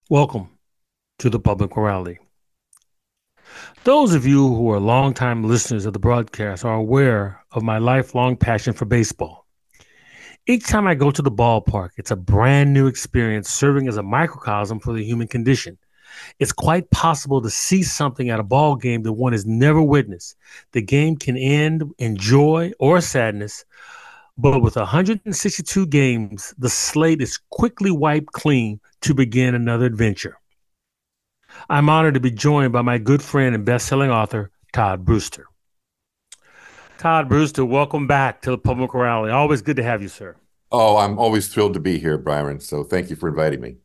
Welcome to the Public Morality. Those of you who are longtime listeners of the broadcast are aware of my lifelong passion for baseball. Each time I go to the ballpark, it's a brand new experience serving as a microcosm for the human condition. It's quite possible to see something at a ball game that one has never witnessed. The game can end in joy or sadness, but with 162 games, the slate is quickly wiped clean to begin another adventure. I'm honored to be joined by my good friend and best-selling author, Todd Brewster. Todd Brewster, welcome back to the Public Morality. Always good to have you, sir. Oh, I'm always thrilled to be here, Byron. So thank you for inviting me.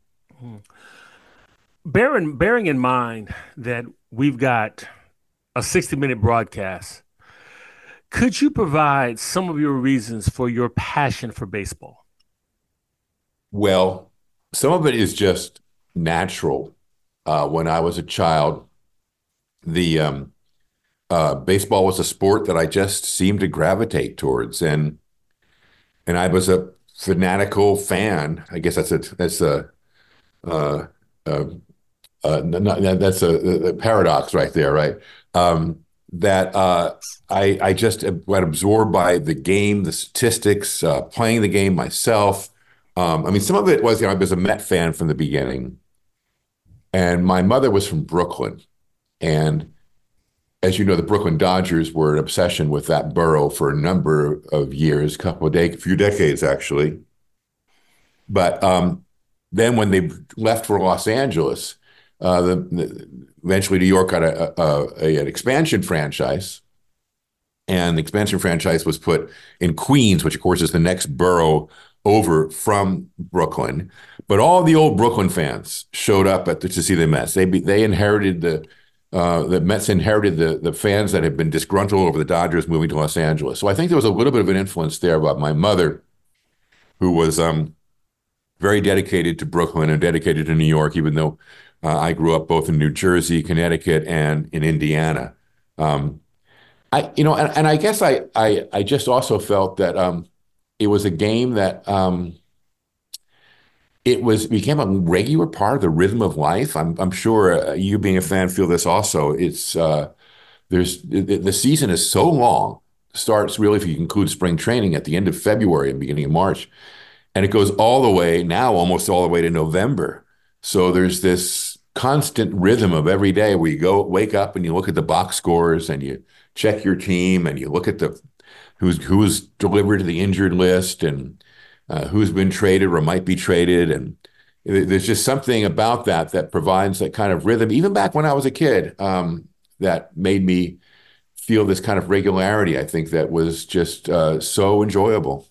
Bearing in mind that we've got a 60-minute broadcast, could you provide some of your reasons for your passion for baseball? Well, some of it is just natural. When I was a child, the baseball was a sport that I just seemed to gravitate towards, and I was a fanatical fan. I guess uh, uh, that's a paradox right there, right? That I just got absorbed by the game, the statistics, playing the game myself. I mean, some of it was, I was a Met fan from the beginning, and my mother was from Brooklyn, and as you know, the Brooklyn Dodgers were an obsession with that borough for a number of years, a few decades actually. But then when they left for Los Angeles, eventually New York got an expansion franchise, and the expansion franchise was put in Queens, which of course is the next borough over from Brooklyn. But all the old Brooklyn fans showed up to see the Mets. They inherited the Mets inherited the fans that had been disgruntled over the Dodgers moving to Los Angeles. So I think there was a little bit of an influence there about my mother, who was very dedicated to Brooklyn and dedicated to New York, even though I grew up both in New Jersey, Connecticut, and in Indiana. And I guess I just also felt that it was a game that it became a regular part of the rhythm of life. I'm sure you being a fan feel this also. The season is so long. Starts really, if you include spring training, at the end of February and beginning of March, and it goes all the way now, almost all the way to November. So there's this constant rhythm of every day where you wake up and you look at the box scores and you check your team and you look at who's delivered to the injured list and who's been traded or might be traded. And there's just something about that provides that kind of rhythm, even back when I was a kid, that made me feel this kind of regularity. I think that was just so enjoyable.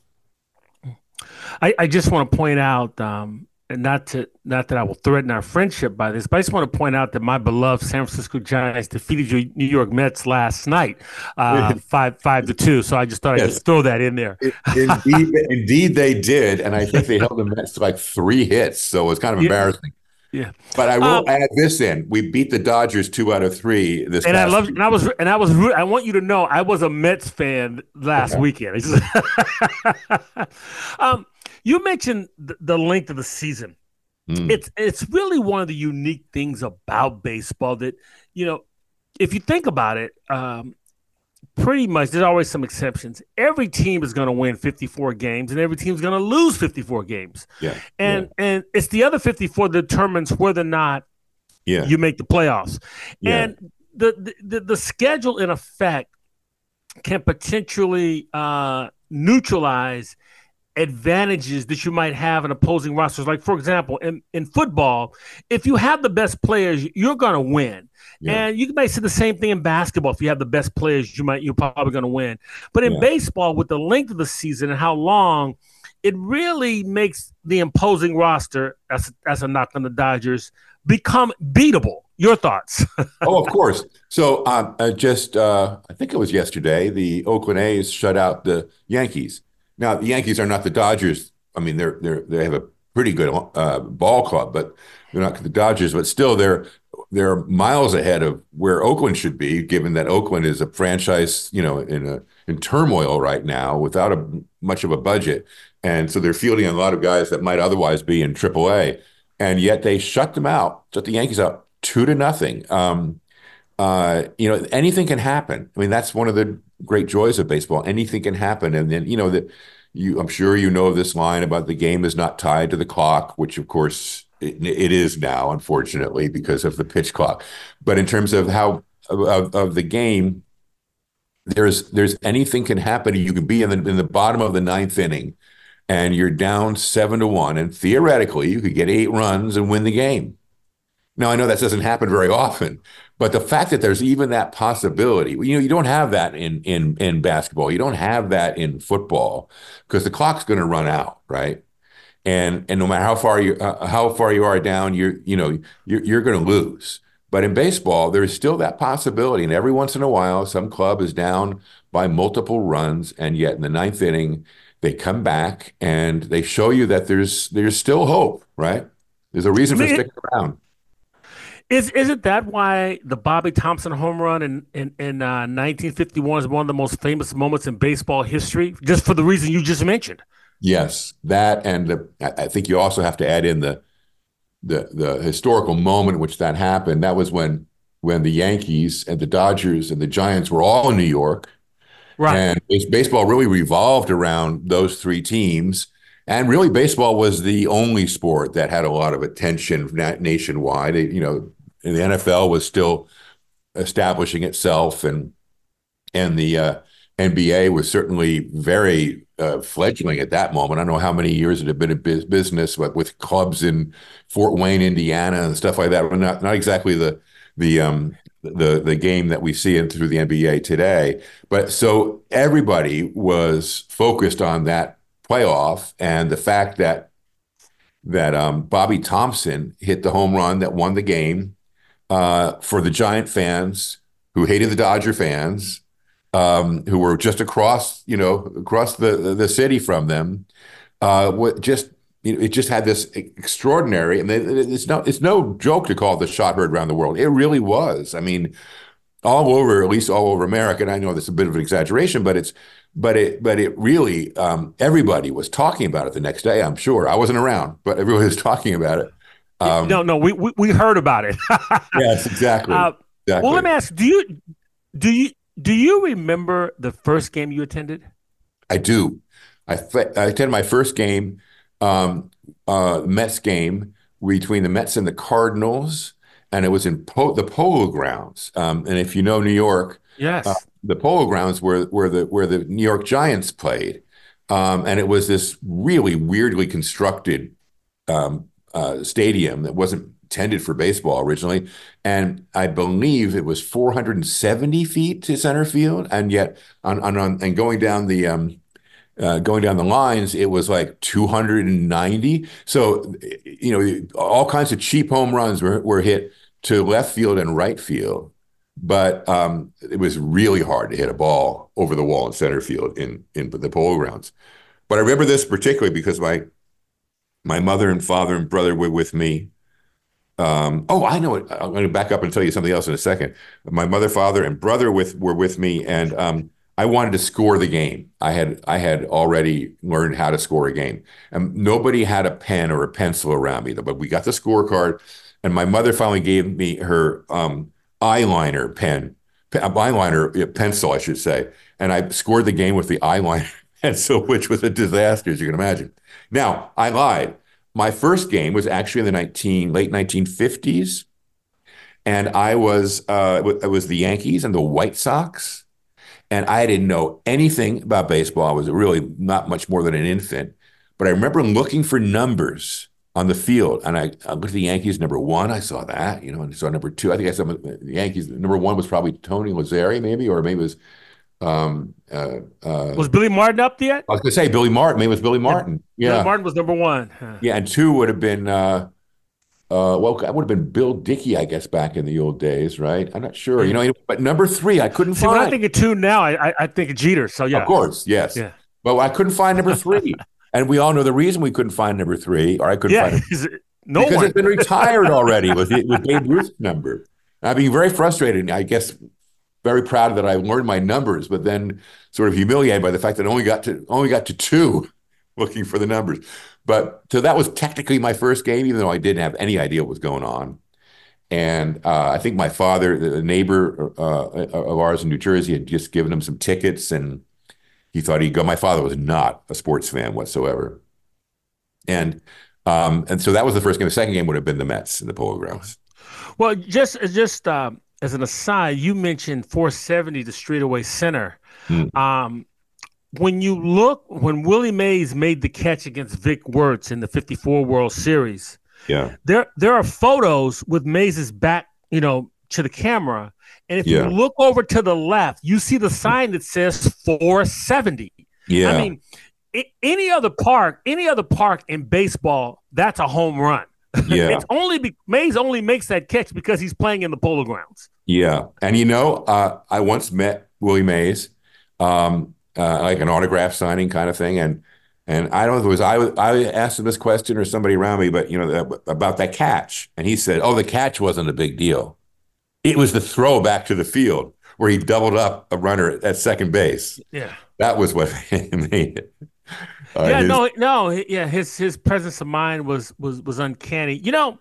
I just want to point out, and not that I will threaten our friendship by this, but I just want to point out that my beloved San Francisco Giants defeated your New York Mets last night, 5-2. So I just thought I'd Yes, just throw that in there. indeed they did, and I think they held the Mets to like 3 hits, so it was kind of Yeah, embarrassing. yeah. But I Um, will add this in: we beat the Dodgers 2 out of 3 this and I past love, week. and I was, I want you to know, I was a Mets fan last weekend. um, you mentioned the length of the season. Mm, It's really one of the unique things about baseball that, you know, if you think about it, pretty much there's always some exceptions. Every team is going to win 54 games, and every team's going to lose 54 games, yeah, yeah, and it's the other 54 that determines whether or not yeah, you make the playoffs. yeah, And the schedule in effect can potentially neutralize advantages that you might have in opposing rosters. Like, for example, in football, if you have the best players, you're going to win. yeah, And you may say the same thing in basketball. If you have the best players, you're probably going to win. But in yeah. baseball, with the length of the season and how long, it really makes the imposing roster, as a knock on the Dodgers, become beatable. Your thoughts? Oh, of course. So I think it was yesterday, the Oakland A's shut out the Yankees. Now, the Yankees are not the Dodgers. I mean, they have a pretty good ball club, but they're not the Dodgers. But still, they're miles ahead of where Oakland should be, given that Oakland is a franchise, in turmoil right now without much of a budget, and so they're fielding a lot of guys that might otherwise be in AAA. and yet they shut the Yankees out 2-0. Anything can happen. I mean, that's one of the great joys of baseball. Anything can happen. And then, I'm sure you know this line about the game is not tied to the clock, which of course it is now, unfortunately, because of the pitch clock. But in terms of of the game, there's anything can happen. You can be in the bottom of the ninth inning and you're down 7-1, and theoretically you could get 8 runs and win the game. Now, I know that doesn't happen very often, but the fact that there's even that possibility, you don't have that in basketball. You don't have that in football because the clock's going to run out, right? And no matter how far you are down, you're going to lose. But in baseball, there's still that possibility, and every once in a while, some club is down by multiple runs, and yet in the ninth inning, they come back and they show you that there's still hope, right? There's a reason for sticking around. Isn't that why the Bobby Thompson home run in 1951 is one of the most famous moments in baseball history? Just for the reason you just mentioned. Yes, that, and I think you also have to add in the historical moment in which that happened. That was when the Yankees and the Dodgers and the Giants were all in New York, right? And baseball really revolved around those three teams. And really, baseball was the only sport that had a lot of attention nationwide. The NFL was still establishing itself, and the NBA was certainly very fledgling at that moment. I don't know how many years it had been in business, but with clubs in Fort Wayne, Indiana, and stuff like that. But not exactly the game that we see through the NBA today. But so everybody was focused on that playoff and the fact that Bobby Thompson hit the home run that won the game for the Giant fans who hated the Dodger fans, who were just across the city from them. It just had this extraordinary. I mean, it's no joke to call it the shot heard around the world. It really was. I mean, all over, at least all over America. And I know that's a bit of an exaggeration, but it really, everybody was talking about it the next day. I'm sure I wasn't around, but everybody was talking about it. No, we heard about it. Yes, exactly. Exactly. Well, let me ask: do you remember the first game you attended? I do. I attended my first game, Mets game between the Mets and the Cardinals, and it was in the Polo Grounds. And if you know New York, yes, the Polo Grounds where the New York Giants played, and it was this really weirdly constructed stadium that wasn't intended for baseball originally, and I believe it was 470 feet to center field, and yet and going down the lines, it was like 290. So, all kinds of cheap home runs were hit to left field and right field, but it was really hard to hit a ball over the wall in center field in the Polo Grounds. But I remember this particularly because my mother and father and brother were with me. I know it. I'm going to back up and tell you something else in a second. My mother, father, and brother were with me, and I wanted to score the game. I had already learned how to score a game, and nobody had a pen or a pencil around me. But we got the scorecard, and my mother finally gave me her eyeliner pencil, I should say, and I scored the game with the eyeliner pencil, which was a disaster, as you can imagine. Now, I lied. My first game was actually in the late 1950s, and it was the Yankees and the White Sox, and I didn't know anything about baseball. I was really not much more than an infant, but I remember looking for numbers on the field, and I looked at the Yankees number 1. I saw that, and I saw number 2. I think I saw the Yankees number 1 was probably Tony Lazzeri, maybe, or maybe it was. Was Billy Martin up yet? I was going to say Billy Martin. Maybe it was Billy Martin. Yeah. Billy Martin was number 1. Yeah, and 2 would have been that would have been Bill Dickey, I guess, back in the old days, right? I'm not sure, but number 3 I couldn't find. When I think of 2 now, I think of Jeter. So yeah, of course, yes. Yeah. But I couldn't find number 3, and we all know the reason we couldn't find number 3, or I couldn't find it because it's been retired already with Babe Ruth's number. And I've been very frustrated. I guess very proud that I learned my numbers, but then sort of humiliated by the fact that I only got to 2. looking for the numbers. But so that was technically my first game, even though I didn't have any idea what was going on. And I think my father, the neighbor of ours in New Jersey, had just given him some tickets, and he thought he'd go. My father was not a sports fan whatsoever, and so that was the first game. The second game would have been the Mets in the Polo Grounds. Well, just as an aside, you mentioned 470, the straightaway center. Mm, Um, when you look, when Willie Mays made the catch against Vic Wertz in the '54 World Series, yeah, there are photos with Mays's back, to the camera, and if you yeah, look over to the left, you see the sign that says 470. I yeah, mean, any other park in baseball, that's a home run. yeah, It's only Mays only makes that catch because he's playing in the Polo Grounds. yeah. And I once met Willie Mays, like an autograph signing kind of thing, and I don't know if it was I asked him this question or somebody around me, but about that catch, and he said, "Oh, the catch wasn't a big deal. It was the throw back to the field where he doubled up a runner at second base. Yeah. That was what made it." Yeah, His no, yeah, his presence of mind was uncanny.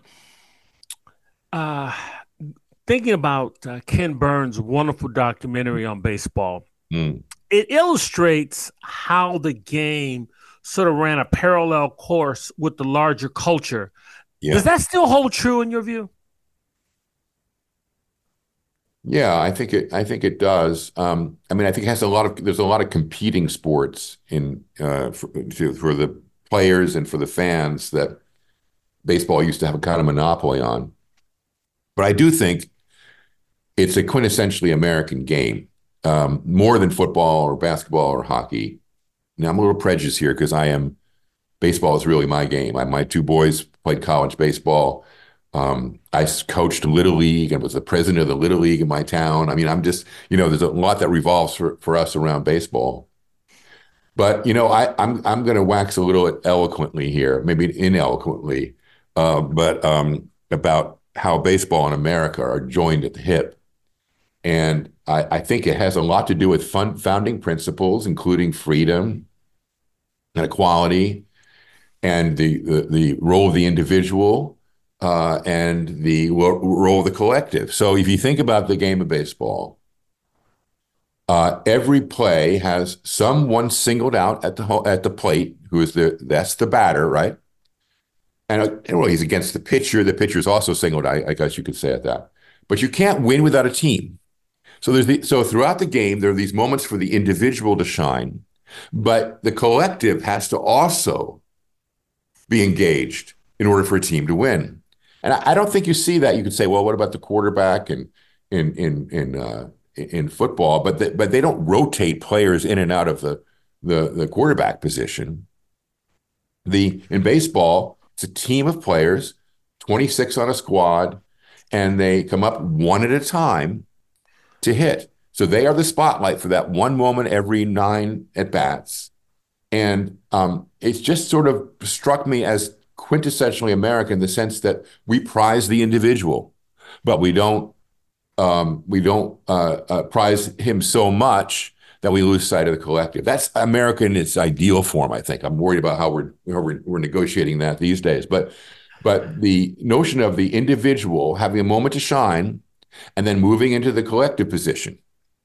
Uh, thinking about Ken Burns' wonderful documentary on baseball, mm, it illustrates how the game sort of ran a parallel course with the larger culture. Does yeah. that still hold true in your view? Yeah, I think it does. I mean, I think it has there's a lot of competing sports for the players and for the fans that baseball used to have a kind of monopoly on. But I do think it's a quintessentially American game, more than football or basketball or hockey. Now I'm a little prejudiced here because baseball is really my game. My two boys played college baseball. I coached Little League and was the president of the Little League in my town. I mean, I'm just, there's a lot that revolves for us around baseball. But, I'm going to wax a little eloquently here, maybe ineloquently, but about how baseball and America are joined at the hip. And I think it has a lot to do with founding principles, including freedom and equality and the role of the individual and the role of the collective. So if you think about the game of baseball, every play has someone singled out at the plate that's the batter, right? And well, he's against the pitcher. The pitcher is also singled out, I guess you could say it that. But you can't win without a team. So throughout the game, there are these moments for the individual to shine, but the collective has to also be engaged in order for a team to win. And I don't think you see that. You could say, well, what about the quarterback and in football? But they don't rotate players in and out of the quarterback position. In baseball, it's a team of players, 26 on a squad, and they come up one at a time to hit. So they are the spotlight for that one moment every 9 at bats. And it's just sort of struck me as quintessentially American in the sense that we prize the individual, but we don't prize him so much that we lose sight of the collective. That's America in its ideal form, I think. I'm worried about how we're negotiating that these days. But the notion of the individual having a moment to shine and then moving into the collective position.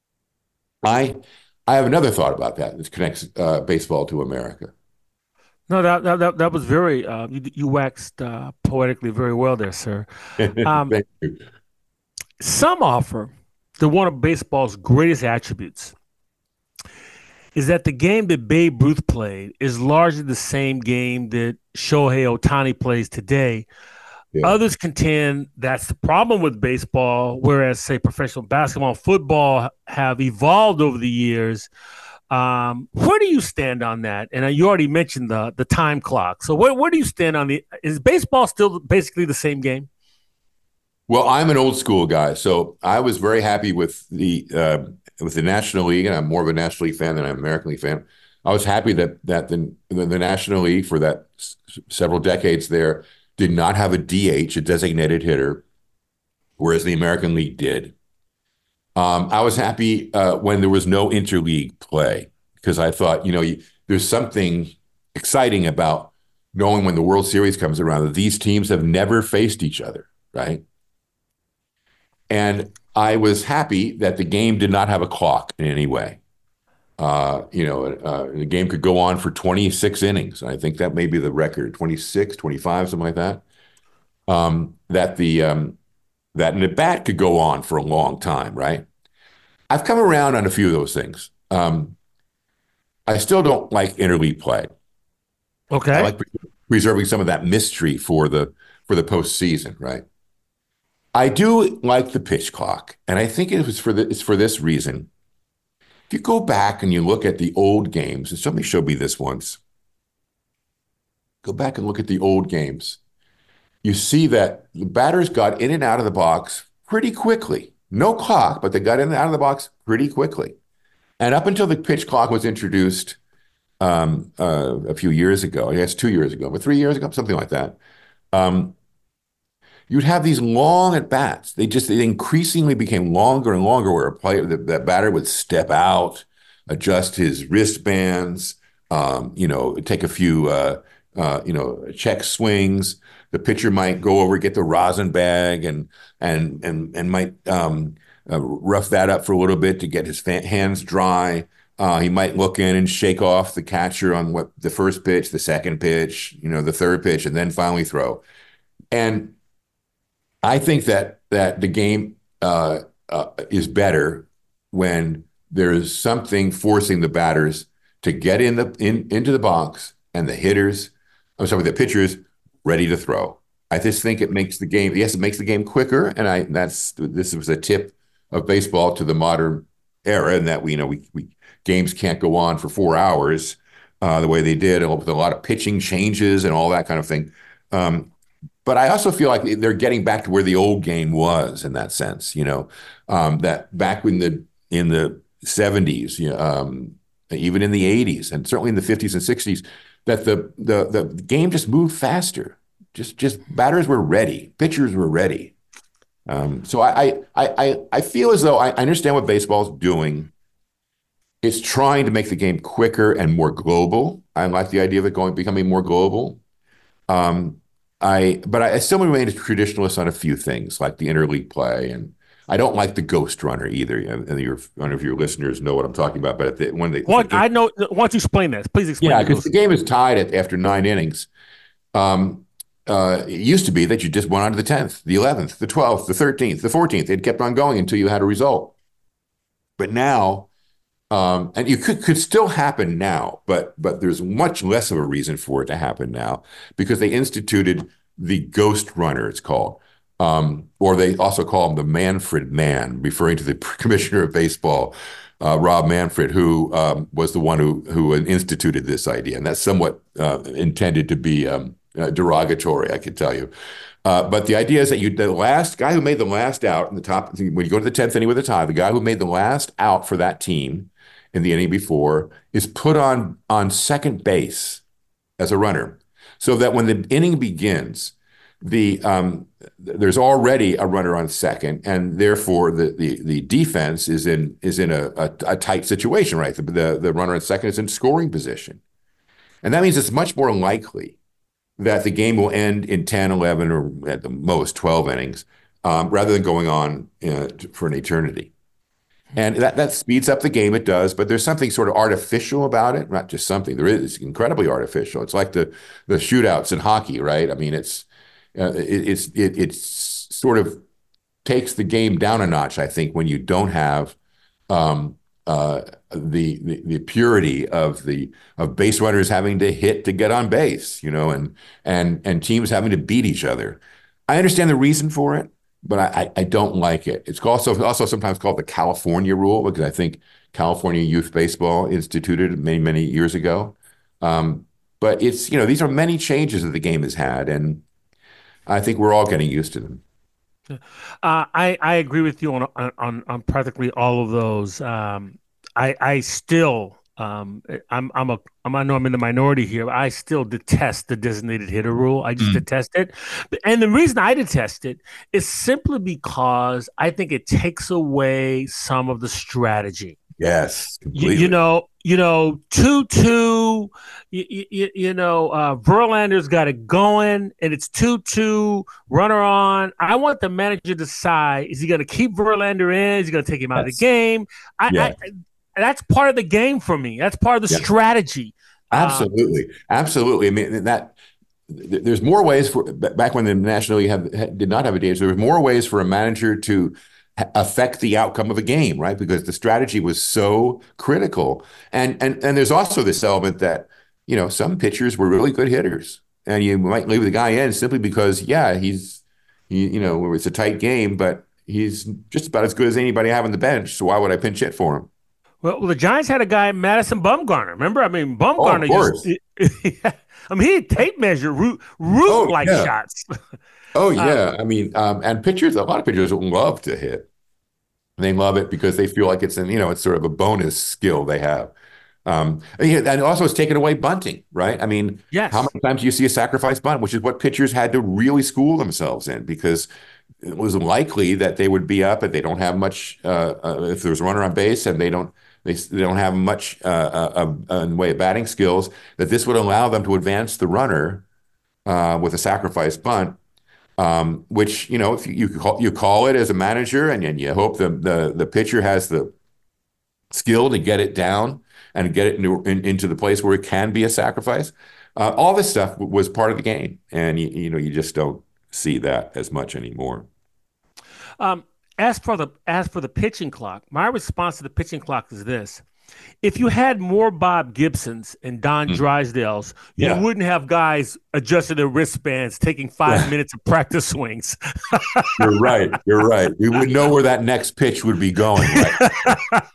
I have another thought about that connects baseball to America. No, that was very you waxed poetically very well there, sir. Um, Thank you. some offer that one of baseball's greatest attributes is that the game that Babe Ruth played is largely the same game that Shohei Ohtani plays today. Yeah. Others contend that's the problem with baseball, whereas, say, professional basketball and football have evolved over the years. Where do you stand on that? And you already mentioned the time clock. So where do you stand on is baseball still basically the same game? Well, I'm an old school guy, so I was very happy with the National League, and I'm more of a National League fan than I'm an American League fan. I was happy that the National League for that several decades there did not have a DH, a designated hitter, whereas the American League did. I was happy when there was no interleague play because I thought, there's something exciting about knowing when the World Series comes around that these teams have never faced each other, right? And I was happy that the game did not have a clock in any way. The game could go on for 26 innings. I think that may be the record, 26, 25, something like that. That an at bat could go on for a long time, right? I've come around on a few of those things. I still don't like interleague play. I Okay. like preserving some of that mystery for the postseason, right? I do like the pitch clock, and I think it's for this reason. If you go back and you look at the old games, and somebody showed me this once, go back and look at the old games. You see that the batters got in and out of the box pretty quickly. No clock, but they got in and out of the box pretty quickly. And up until the pitch clock was introduced a few years ago, I guess 2 years ago, but 3 years ago, something like that. Um, you'd have these long at bats. They increasingly became longer and longer, where a player, that batter would step out, adjust his wristbands, take a few, check swings. The pitcher might go over, get the rosin bag, and might rough that up for a little bit to get his hands dry. He might look in and shake off the catcher on what the first pitch, the second pitch, the third pitch, and then finally throw. And I think that the game is better when there is something forcing the batters to get into the box, and the pitchers ready to throw. I just think it makes the game. Yes, it makes the game quicker, and this was a tip of baseball to the modern era, and that we games can't go on for 4 hours the way they did, with a lot of pitching changes and all that kind of thing. But I also feel like they're getting back to where the old game was in that sense. That back in the 70s, even in the 80s, and certainly in the 50s and 60s, that the game just moved faster. Just batters were ready, pitchers were ready. So I feel as though I understand what baseball's doing. It's trying to make the game quicker and more global. I like the idea of it becoming more global. Um, but I still remain a traditionalist on a few things, like the interleague play, and I don't like the ghost runner either. And none of your listeners know what I'm talking about, but if the What game, I know. Why don't you explain that? Please explain yeah, the because the ghost. game is tied after 9 innings. Um, it used to be that you just went on to the 10th, the 11th, the 12th, the 13th, the 14th. It kept on going until you had a result. But now, and it could still happen now, but there's much less of a reason for it to happen now, because they instituted the ghost runner, it's called. Or they also call him the Manfred Man, referring to the commissioner of baseball, Rob Manfred, who was the one who instituted this idea. And that's somewhat intended to be derogatory, I could tell you. But the idea is that the last guy who made the last out in the top, when you go to the 10th inning with a tie, the guy who made the last out for that team in the inning before is put on second base as a runner, so that when the inning begins, there's already a runner on second, and therefore the defense is in a tight situation, right? The runner on second is in scoring position, and that means it's much more likely that the game will end in 10, 11, or at the most 12 innings, rather than going on for an eternity. And that speeds up the game, it does, but there's something sort of artificial about it. Not just something, there is. It's incredibly artificial. It's like the shootouts in hockey, right? I mean, it's sort of takes the game down a notch, I think, when you don't have um, the purity of base runners having to hit to get on base, and teams having to beat each other. I understand the reason for it, but I don't like it. It's also sometimes called the California rule, because I think California Youth Baseball instituted it many, many years ago. But these are many changes that the game has had, and I think we're all getting used to them. I agree with you on practically all of those. I still I know I'm in the minority here, but I still detest the designated hitter rule. I just Mm. detest it, and the reason I detest it is simply because I think it takes away some of the strategy. Yes, You completely. know, 2-2. Verlander's got it going, and it's 2-2, runner on. I want the manager to decide, is he going to keep Verlander in? Is he going to take him out of the Yes. game? Yeah. That's part of the game for me. That's part of the Yeah. strategy. Absolutely. Absolutely. I mean, there's more ways for back when the National League did not have a DH. There was more ways for a manager to affect the outcome of a game, right? Because the strategy was so critical. And there's also this element that, some pitchers were really good hitters, and you might leave the guy in simply because, yeah, it's a tight game, but he's just about as good as anybody I have on the bench. So why would I pinch hit for him? Well, the Giants had a guy, Madison Bumgarner. Remember? I mean, Oh, of Bumgarner just. course. I mean, he tape measure root Oh, like yeah. shots. Oh, Uh, yeah. I mean, and pitchers, a lot of pitchers love to hit. They love it because they feel like it's sort of a bonus skill they have. And also it's taken away bunting, right? I mean, how yes. many times do you see a sacrifice bunt, which is what pitchers had to really school themselves in because it was likely that they would be up and they don't have much, if there's a runner on base and they don't have much in the way of batting skills, that this would allow them to advance the runner with a sacrifice bunt. Which if you call it as a manager, and you hope the pitcher has the skill to get it down and get it into the place where it can be a sacrifice. All this stuff was part of the game, and you just don't see that as much anymore. Um, as for the pitching clock, my response to the pitching clock is this: if you had more Bob Gibsons and Don Mm. Drysdales, you Yeah. wouldn't have guys adjusting their wristbands, taking 5 minutes of practice swings. You're right. You're right. We would know where that next pitch would be going, right?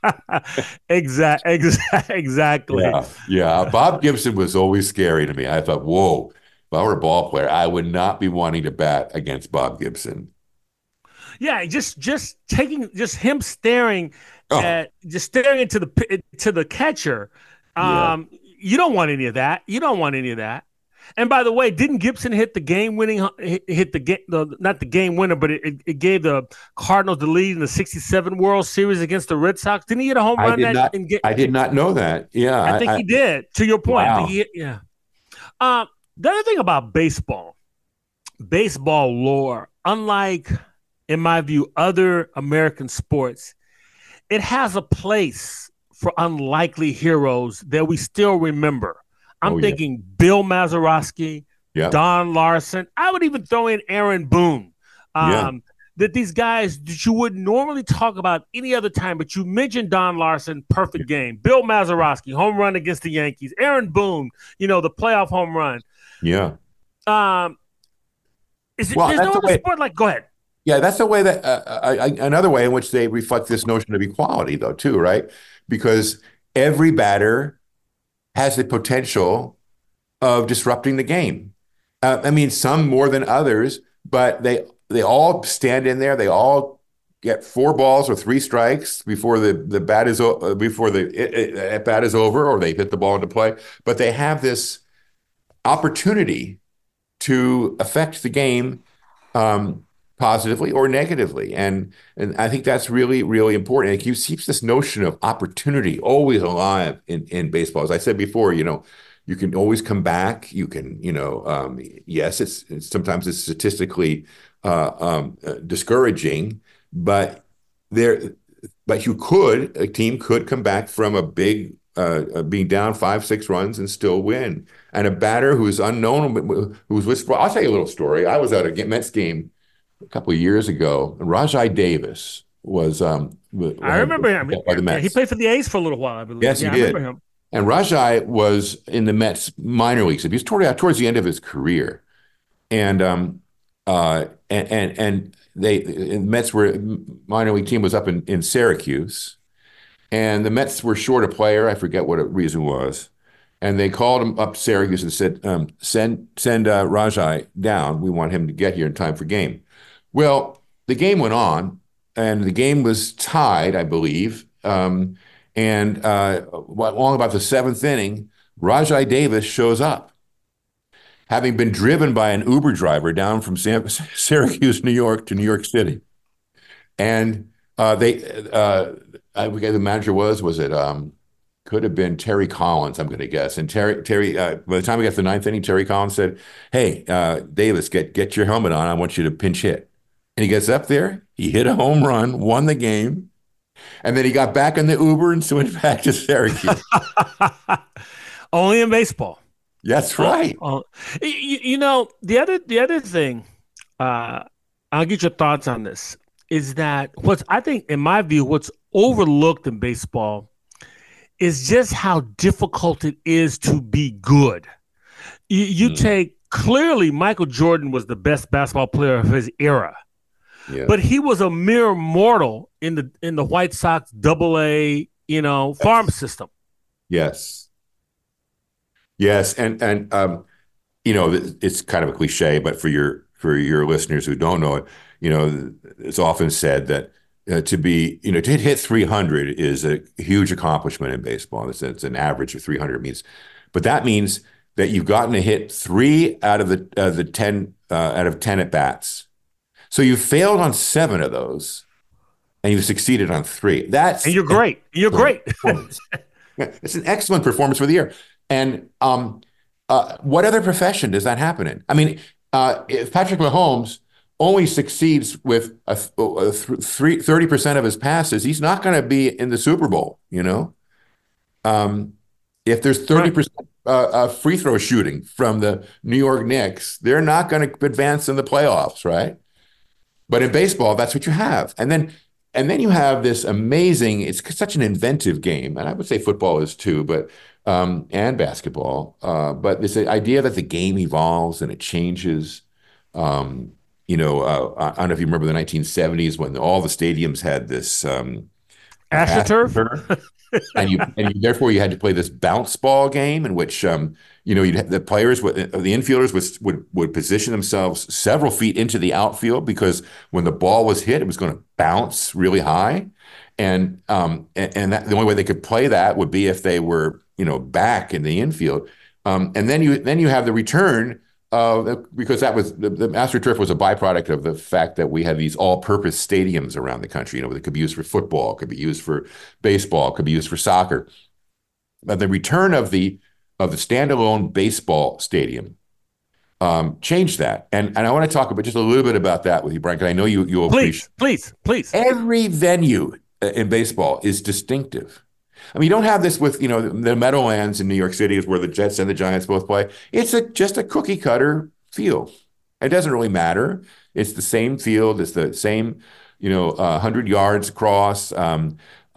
Exactly. Yeah. Yeah. Bob Gibson was always scary to me. I thought, whoa, if I were a ball player, I would not be wanting to bat against Bob Gibson. Yeah, just taking just him staring Oh, at just staring into the catcher. yeah. You don't want any of that. You don't want any of that. And by the way, didn't Gibson hit the game winning hit the game not the game winner, but it gave the Cardinals the lead in the '67 World Series against the Red Sox? Didn't he hit a home I run did that not and get? I did not know that. Yeah. I think he did. To your point, I think Wow. he hit, yeah. The other thing about baseball lore, unlike in my view other American sports, it has a place for unlikely heroes that we still remember. I'm Oh, yeah. thinking Bill Mazeroski, Yeah. Don Larson. I would even throw in Aaron Boone. Yeah. That these guys that you wouldn't normally talk about any other time, but you mentioned Don Larson, perfect game. Bill Mazeroski, home run against the Yankees. Aaron Boone, the playoff home run. Yeah. Um, Well, there's that's no the other way. sport like, go ahead. Yeah, that's the way that another way in which they reflect this notion of equality, though, too, right? Because every batter has the potential of disrupting the game. I mean, some more than others, but they all stand in there. They all get four balls or three strikes before the bat is before the at bat is over, or they hit the ball into play. But they have this opportunity to affect the game um, positively or negatively. And I think that's really, really important. It keeps this notion of opportunity always alive in baseball. As I said before, you can always come back. You can, yes, sometimes it's statistically discouraging, but there, but a team could come back from a big being down 5, 6 runs and still win. And a batter who's unknown, who's whisper. I'll tell you a little story. I was at a Mets game a couple of years ago. Rajai Davis was I remember him. by the Yeah, he Mets. played for the A's for a little while, I believe. Yes, he Yeah, I remember did. him. And Rajai was in the Mets minor leagues. He was towards the end of his career, and the Mets were minor league team was up in Syracuse, and the Mets were short a player. I forget what the reason was. And they called him up to Syracuse and said, send Rajai down. We want him to get here in time for game. Well, the game went on, and the game was tied, I believe. And along about the seventh inning, Rajai Davis shows up, having been driven by an Uber driver down from Syracuse, New York to New York City. And I forget who the manager was. Was it could have been Terry Collins, I'm going to guess. And Terry, by the time we got to the ninth inning, Terry Collins said, "Hey, Davis, get your helmet on. I want you to pinch hit." And he gets up there, he hit a home run, won the game, and then he got back in the Uber and went back to Syracuse. Only in baseball. That's right. The other thing, I'll get your thoughts on this, is that what's, I think, in my view, what's overlooked in baseball is just how difficult it is to be good. You take, clearly Michael Jordan was the best basketball player of his era. Yeah. But he was a mere mortal in the White Sox AA, farm system. Yes. Yes, and it's kind of a cliche, but for your listeners who don't know it, it's often said that to hit 300 is a huge accomplishment in baseball. It's an average of 300 means, but that means that you've gotten to hit 3 out of the 10 out of 10 at bats. So you failed on 7 of those, and you succeeded on 3. And you're great. You're great. It's an excellent performance for the year. And what other profession does that happen in? I mean, if Patrick Mahomes only succeeds with 30% of his passes, he's not going to be in the Super Bowl. If there's 30% free throw shooting from the New York Knicks, they're not going to advance in the playoffs, right? But in baseball, that's what you have. And then you have this amazing, it's such an inventive game. And I would say football is too, but and basketball. But this idea that the game evolves and it changes. I don't know if you remember the 1970s when all the stadiums had this AstroTurf. and therefore you had to play this bounce ball game in which the players the infielders would position themselves several feet into the outfield because when the ball was hit, it was going to bounce really high, and that the only way they could play that would be if they were back in the infield, and then you have the return because that was the AstroTurf was a byproduct of the fact that we had these all-purpose stadiums around the country. That could be used for football, could be used for baseball, could be used for soccer. But the return of the standalone baseball stadium changed that, and I want to talk about just a little bit about that with you, Brian, because I know you'll appreciate. Please. Every venue in baseball is distinctive. I mean, you don't have this with, the Meadowlands in New York City is where the Jets and the Giants both play. It's just a cookie cutter field. It doesn't really matter. It's the same field. It's the same, 100 yards across, and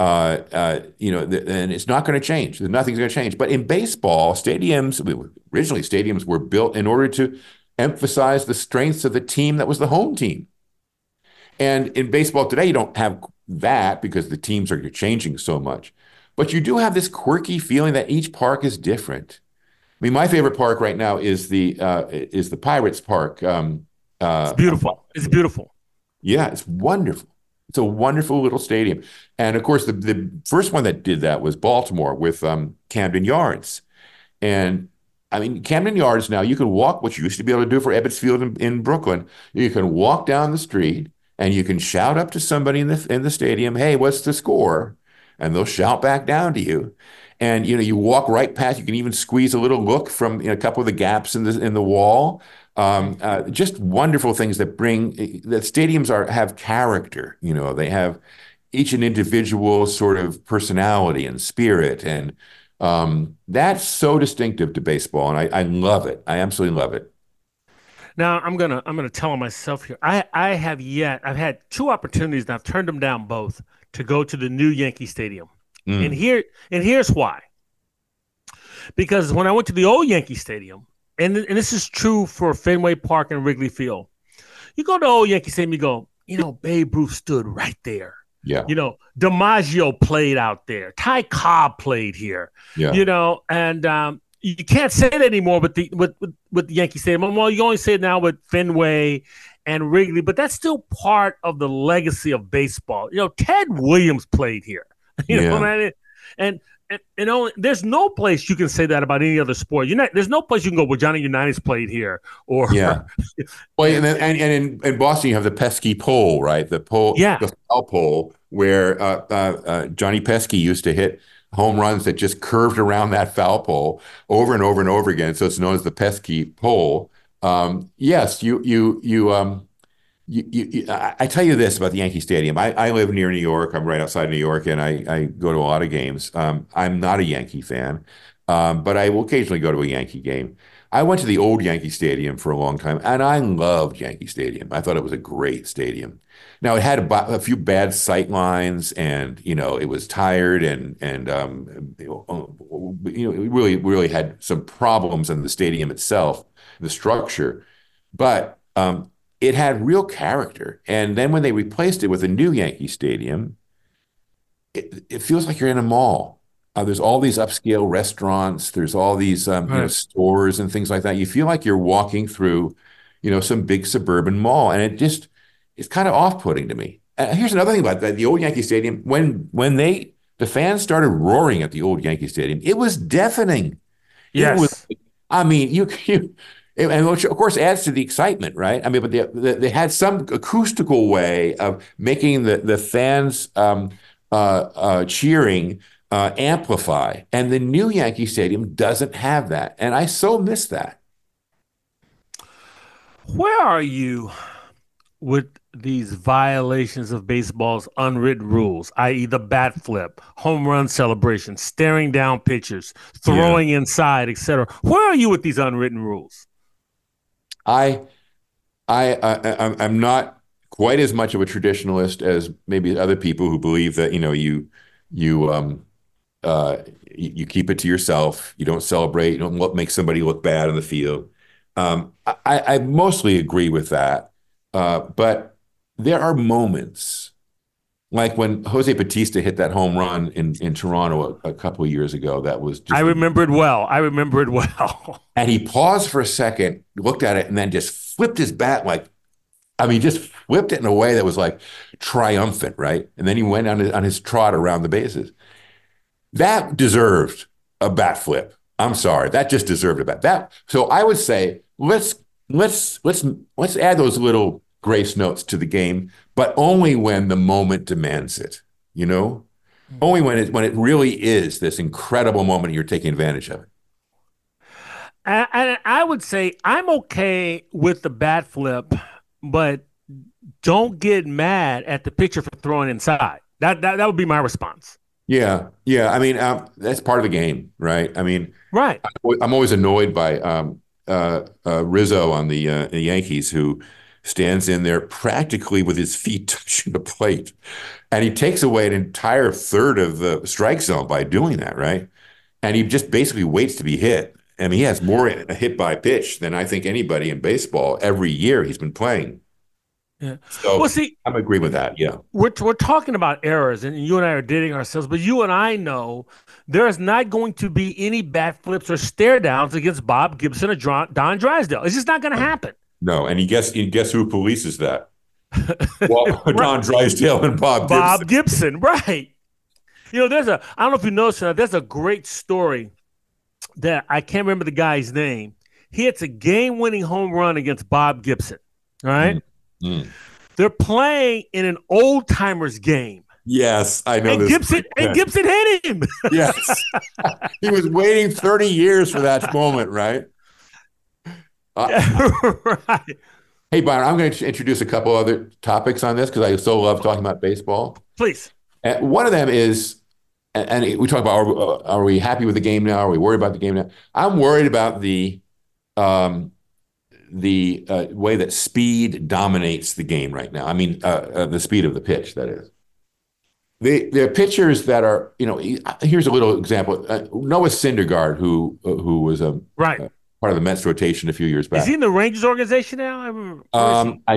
it's not going to change. Nothing's going to change. But in baseball, originally stadiums were built in order to emphasize the strengths of the team that was the home team. And in baseball today, you don't have that because the teams are changing so much. But you do have this quirky feeling that each park is different. I mean, my favorite park right now is the Pirates Park. It's beautiful. It's beautiful. Yeah, it's wonderful. It's a wonderful little stadium. And of course, the first one that did that was Baltimore with Camden Yards. And I mean, Camden Yards now, you can walk, what you used to be able to do for Ebbets Field in Brooklyn. You can walk down the street and you can shout up to somebody in the stadium, "Hey, what's the score?" And they'll shout back down to you. And you walk right past. You can even squeeze a little look from a couple of the gaps in the wall. Just wonderful things that stadiums have character. They have each an individual sort of personality and spirit, and that's so distinctive to baseball. And I love it. I absolutely love it. Now I'm gonna tell on myself here. I've had 2 opportunities and I've turned them down both to go to the new Yankee Stadium. And here's why. Because when I went to the old Yankee Stadium, and this is true for Fenway Park and Wrigley Field, you go to old Yankee Stadium, you go, Babe Ruth stood right there. Yeah. DiMaggio played out there. Ty Cobb played here. Yeah. And you can't say that anymore with the Yankee Stadium. Well, you only say it now with Fenway and Wrigley, but that's still part of the legacy of baseball. Ted Williams played here. And there's no place you can say that about any other sport. There's no place you can go where Johnny Unitas played here. Or well, and in Boston you have the Pesky pole, right? The pole, the foul pole, where Johnny Pesky used to hit home runs that just curved around that foul pole over and over and over again. So it's known as the pesky pole. Yes, I tell you this about the Yankee Stadium. I live near New York. I'm right outside New York, and I go to a lot of games. I'm not a Yankee fan, but I will occasionally go to a Yankee game. I went to the old Yankee Stadium for a long time, and I loved Yankee Stadium. I thought it was a great stadium. Now it had a few bad sight lines, and it was tired, it really had some problems in the stadium itself, the structure, but it had real character. And then when they replaced it with a new Yankee Stadium, it feels like you're in a mall. There's all these upscale restaurants. There's all these Right. stores and things like that. You feel like you're walking through, some big suburban mall, and it's kind of off-putting to me. Here's another thing about that: the old Yankee Stadium. When the fans started roaring at the old Yankee Stadium, it was deafening. It was, Yes. I mean, and which of course adds to the excitement, right? I mean, but they had some acoustical way of making the fans cheering amplify, and the new Yankee Stadium doesn't have that, and I so miss that. Where are you with these violations of baseball's unwritten rules, i.e., the bat flip, home run celebration, staring down pitchers, Yeah, throwing inside, etc.? Where are you with these unwritten rules? I I'm not quite as much of a traditionalist as maybe other people who believe that you uh, you keep it to yourself. You don't celebrate. You don't make somebody look bad on the field. I mostly agree with that, but there are moments like when Jose Bautista hit that home run in Toronto a couple of years ago. That was I just, remember it well. I remember it well. and he paused for a second, looked at it, and then just flipped his bat just flipped it in a way that was like triumphant, right? And then he went on his trot around the bases. That deserved a bat flip. I'm sorry, that just deserved a bat. So I would say let's add those little grace notes to the game, but only when the moment demands it. You know, only when it really is this incredible moment you're taking advantage of it. And I would say I'm okay with the bat flip, but don't get mad at the pitcher for throwing inside. That would be my response. Yeah, yeah. I mean, that's part of the game, right? I mean, Right. I'm always annoyed by Rizzo on the Yankees, who stands in there practically with his feet touching the plate, and he takes away an entire third of the strike zone by doing that, right? And he just basically waits to be hit. I mean, he has more hit by pitch than I think anybody in baseball every year he's been playing. Yeah. Well, So see, I'm agree with that. Yeah. we're talking about errors, and you and I are dating ourselves, but you and I know there is not going to be any bat flips or stare downs against Bob Gibson or Don Drysdale. It's just not going to happen. No, and you guess who polices that? Well, Right. Don Drysdale and Bob Gibson. Bob Gibson, right. I don't know if you know, sir, there's a great story that I can't remember the guy's name. He hits a game winning home run against Bob Gibson. All right. Mm, mm. They're playing in an old timers game. Yes, I know And this. Gibson hit him. Yes. He was waiting 30 years for that moment, right? Uh, Right. hey, Byron, I'm going to introduce a couple other topics on this because I so love talking about baseball. Please. And one of them is, and we talk about, are we happy with the game now? Are we worried about the game now? I'm worried about um, the way that speed dominates the game right now. I mean, the speed of the pitch, that is. The pitchers that are, here's a little example. Noah Syndergaard, who was Right. a part of the Mets rotation a few years Is he back. in the Rangers organization now? Where is he?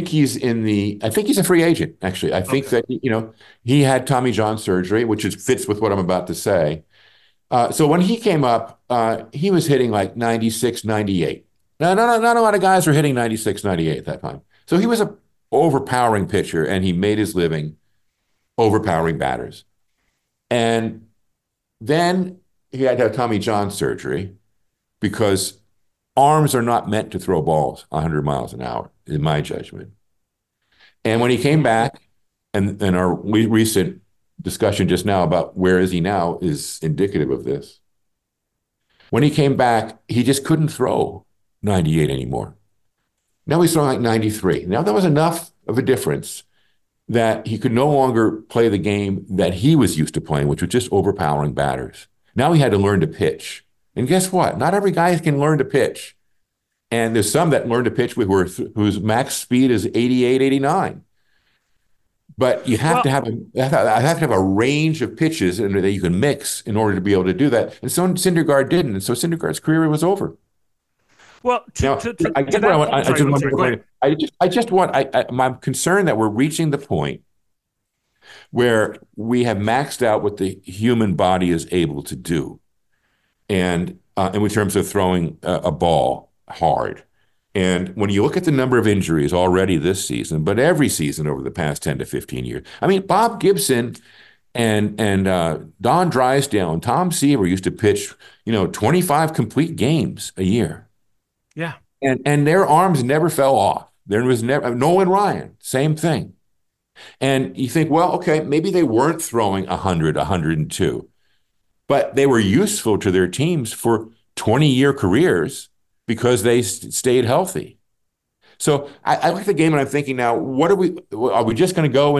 I think he's a free agent, actually. I think Okay. that, he had Tommy John surgery, which fits with what I'm about to say. So when he came up, he was hitting like 96, 98. No, no, no, not a lot of guys were hitting 96, 98 at that time. So he was a overpowering pitcher, and he made his living overpowering batters. And then he had to have Tommy John surgery because arms are not meant to throw balls 100 miles an hour, in my judgment. And when he came back, and our recent discussion just now about where is he now is indicative of this. When he came back, he just couldn't throw 98 anymore. Now he's throwing like 93. Now that was enough of a difference that he could no longer play the game that he was used to playing, which was just overpowering batters. Now he had to learn to pitch. And guess what? Not every guy can learn to pitch. And there's some that learn to pitch whose max speed is 88, 89. But you have Well, to have I have to have a range of pitches that you can mix in order to be able to do that. And so Syndergaard didn't. And so Syndergaard's career was over. well, Now, I to guess what I that. want, I'm sorry. I'm sorry. Go ahead. I just want, I'm concerned that we're reaching the point where we have maxed out what the human body is able to do, and in terms of throwing a ball hard. And when you look at the number of injuries already this season, but every season over the past 10 to 15 years, I mean, Bob Gibson and Don Drysdale and Tom Seaver used to pitch, 25 complete games a year. Yeah. And their arms never fell off. There was never Nolan Ryan, same thing. And you think, well, okay, maybe they weren't throwing 100, 102, but they were useful to their teams for 20-year careers because they stayed healthy. So I look at the game and I'm thinking now, are we just going to go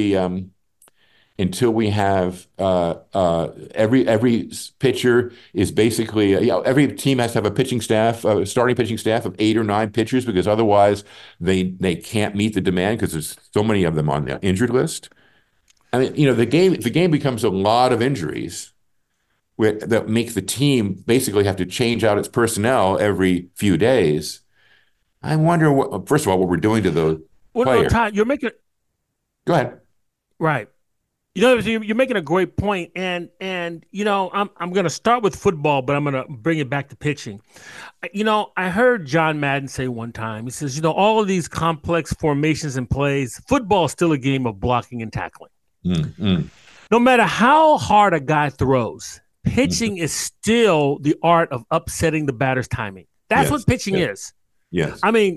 until we have every pitcher is basically, every team has to have a pitching staff, a starting pitching staff of 8 or 9 pitchers, because otherwise they can't meet the demand because there's so many of them on the injured list. I mean, the game becomes a lot of injuries that make the team basically have to change out its personnel every few days. I wonder first of all, what we're doing to those Well, no, players. Todd, you're making Go ahead. right. You're making a great point, and I'm going to start with football, but I'm going to bring it back to pitching. I heard John Madden say one time. He says, all of these complex formations and plays, football is still a game of blocking and tackling. Mm. No matter how hard a guy throws, pitching is still the art of upsetting the batter's timing. That's Yes. what pitching is. Yes. I mean,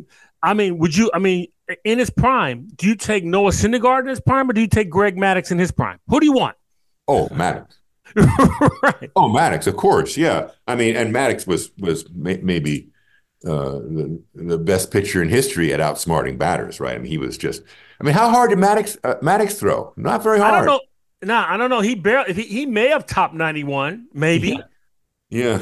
in his prime, do you take Noah Syndergaard in his prime, or do you take Greg Maddux in his prime? Who do you want? Oh, Maddox. Right. Oh, Maddox, of course, yeah. I mean, and Maddox was maybe the best pitcher in history at outsmarting batters, right? I mean, he was just. I mean, how hard did Maddox throw? Not very hard. I don't know. Nah, I don't know. He may have topped 91, maybe. Yeah.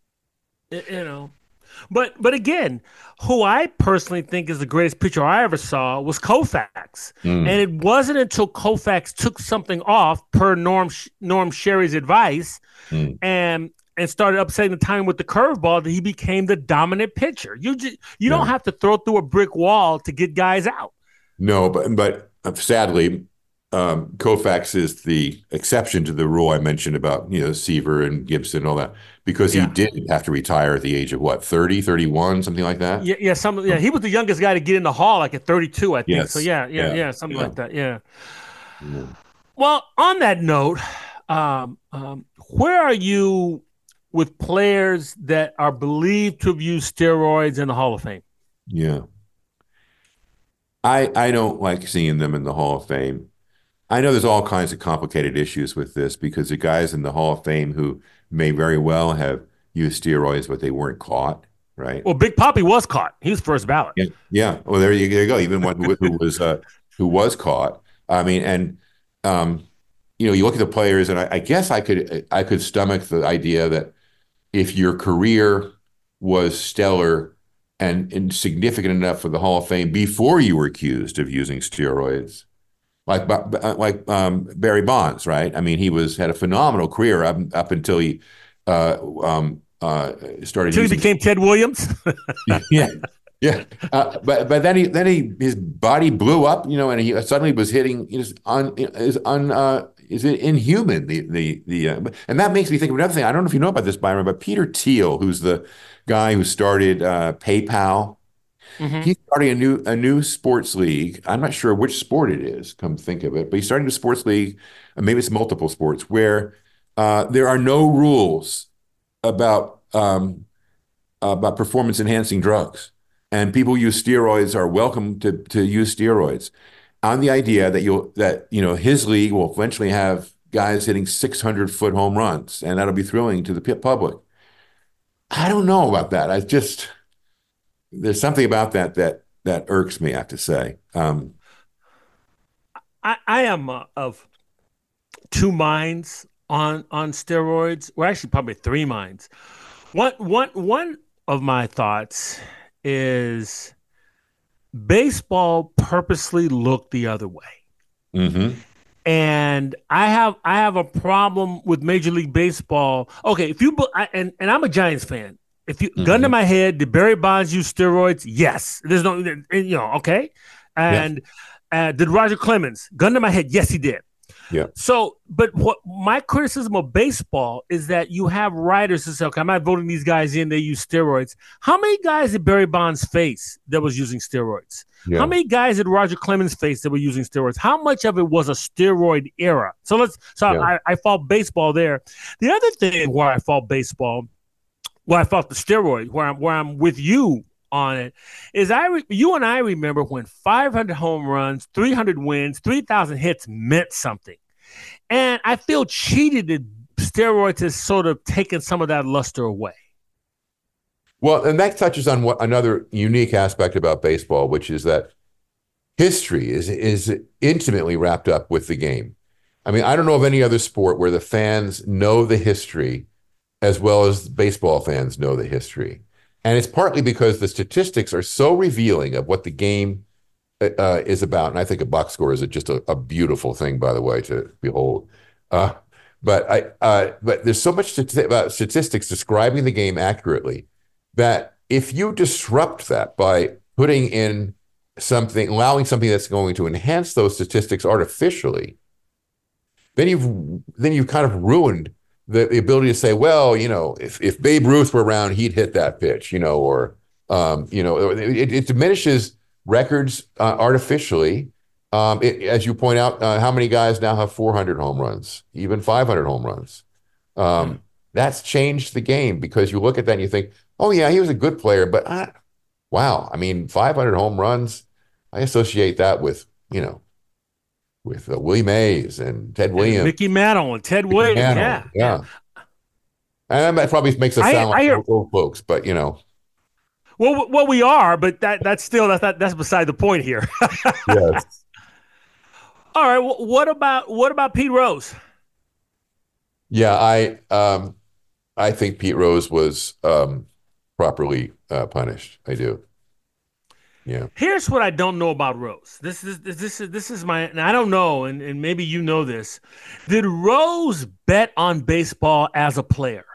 But again, who I personally think is the greatest pitcher I ever saw was Koufax. And it wasn't until Koufax took something off per Norm Sherry's advice and started upsetting the timing with the curveball that he became the dominant pitcher. You don't have to throw through a brick wall to get guys out. No, but sadly, Koufax is the exception to the rule I mentioned about, Seaver and Gibson and all that, because he did have to retire at the age of what, 30, 31, something like that? Yeah, he was the youngest guy to get in the hall, like at 32, I think. Yes. So something like that. Yeah. Yeah. Well, on that note, where are you with players that are believed to have used steroids in the Hall of Fame? Yeah. I don't like seeing them in the Hall of Fame. I know there's all kinds of complicated issues with this because the guys in the Hall of Fame who may very well have used steroids, but they weren't caught, right? Well, Big Papi was caught. He was first ballot. Yeah. Well, there you go. Even one who was caught. I mean, and you look at the players, and I guess I could stomach the idea that if your career was stellar and significant enough for the Hall of Fame before you were accused of using steroids, like Barry Bonds, right? I mean, he had a phenomenal career up until he started. Until he became Ted Williams. Yeah. But then his body blew up, and he suddenly was hitting is inhuman. And that makes me think of another thing. I don't know if you know about this, Byron, but Peter Thiel, who's the guy who started PayPal. Mm-hmm. He's starting a new sports league. I'm not sure which sport it is, come think of it, but he's starting a sports league, maybe it's multiple sports, where there are no rules about performance enhancing drugs. And people who use steroids are welcome to use steroids on the idea that his league will eventually have guys hitting 600-foot home runs, and that'll be thrilling to the public. I don't know about that. There's something about that irks me, I have to say. I am of two minds on steroids. Well, actually, probably three minds. One of my thoughts is baseball purposely looked the other way. Mm-hmm. And I have a problem with Major League Baseball. Okay, if you and I'm a Giants fan. If you gun to Mm-hmm. my head, did Barry Bonds use steroids? Yes. There's no, okay. Yes. And did Roger Clemens gun to my head? Yes, he did. Yeah. So, but what my criticism of baseball is that you have writers who say, okay, I'm not voting these guys in, they use steroids. How many guys did Barry Bonds face that was using steroids? How Yeah. many guys did Roger Clemens face that were using steroids? How much of it was a steroid era? So Yeah. I fault baseball there. The other thing where I fault baseball, where I fault the steroid, where I'm with you on it, is you and I remember when 500 home runs, 300 wins, 3,000 hits meant something. And I feel cheated that steroids has sort of taken some of that luster away. Well, and that touches on what another unique aspect about baseball, which is that history is intimately wrapped up with the game. I mean, I don't know of any other sport where the fans know the history as well as baseball fans know the history. And it's partly because the statistics are so revealing of what the game is about. And I think a box score is just a beautiful thing, by the way, to behold. Uh, but there's so much about statistics describing the game accurately that if you disrupt that by putting in something, allowing something that's going to enhance those statistics artificially, then you've kind of ruined the ability to say, well, if Babe Ruth were around, he'd hit that pitch, or it diminishes records artificially. As you point out, how many guys now have 400 home runs, even 500 home runs? That's changed the game because you look at that and you think, oh yeah, he was a good player, but wow, I mean, 500 home runs, I associate that with Willie Mays and Ted Williams, Mickey Mantle and Ted Mickey Williams. Mantle, yeah. And that probably makes us sound like old folks, but Well, we are, but that's beside the point here. Yes. All right. What about Pete Rose? Yeah, I think Pete Rose was properly punished. I do. Yeah. Here's what I don't know about Rose. This is my, and I don't know, and maybe you know this. Did Rose bet on baseball as a player?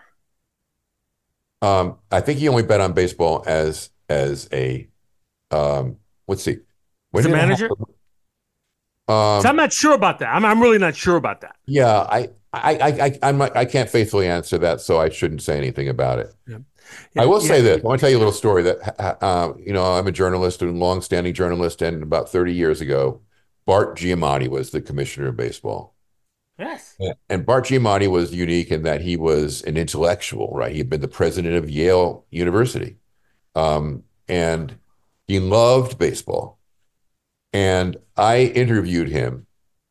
I think he only bet on baseball as a let's see. As a manager? So I'm not sure about that. I'm really not sure about that. Yeah, I can't faithfully answer that, so I shouldn't say anything about it. Yeah. I will say this. I want to tell you a little story that, I'm a journalist, a long-standing journalist, and about 30 years ago, Bart Giamatti was the commissioner of baseball. Yes. And Bart Giamatti was unique in that he was an intellectual, right? He had been the president of Yale University. And he loved baseball. And I interviewed him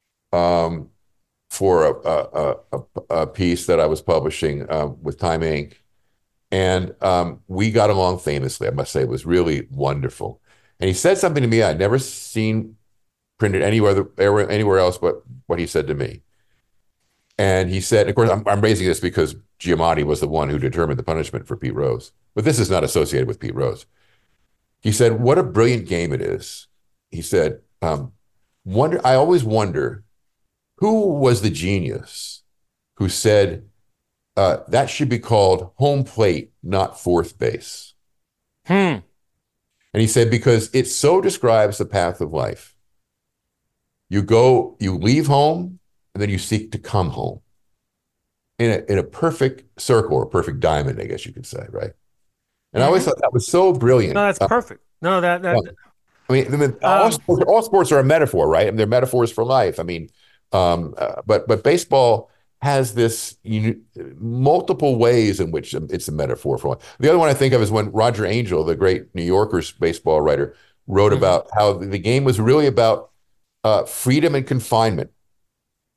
for a piece that I was publishing with Time Inc. And we got along famously, I must say. It was really wonderful. And he said something to me I'd never seen printed anywhere else but what he said to me. And he said, of course, I'm raising this because Giamatti was the one who determined the punishment for Pete Rose. But this is not associated with Pete Rose. He said, what a brilliant game it is. He said, I always wonder who was the genius who said that should be called home plate, not fourth base. And he said, because it so describes the path of life. You leave home, and then you seek to come home in a perfect circle or a perfect diamond, I guess you could say, right? And I always thought that was so brilliant. No, that's perfect. No, I mean, all sports are a metaphor, right? I mean, they're metaphors for life. I mean, but baseball has this multiple ways in which it's a metaphor for life. The other one I think of is when Roger Angell, the great New Yorker's baseball writer, wrote about how the game was really about freedom and confinement.